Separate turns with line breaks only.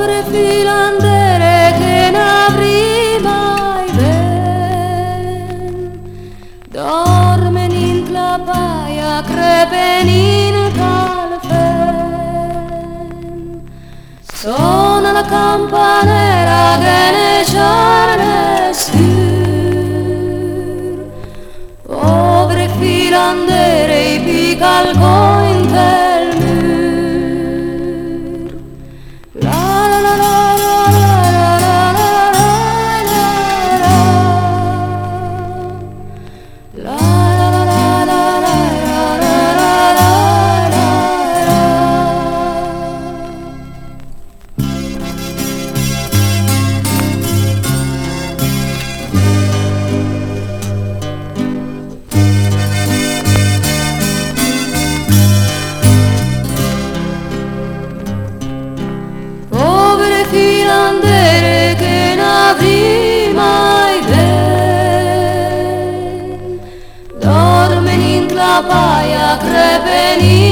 Povere filandere che n'avrì mai ben, dormen in la paia, crepen in calfen. Suona la campanera che ne c'è sfür. Povere filandere i picalco in tel mur. La la la la la la la la la la la la la filandere che n'avrì mai ben, dormen in la paia, crepen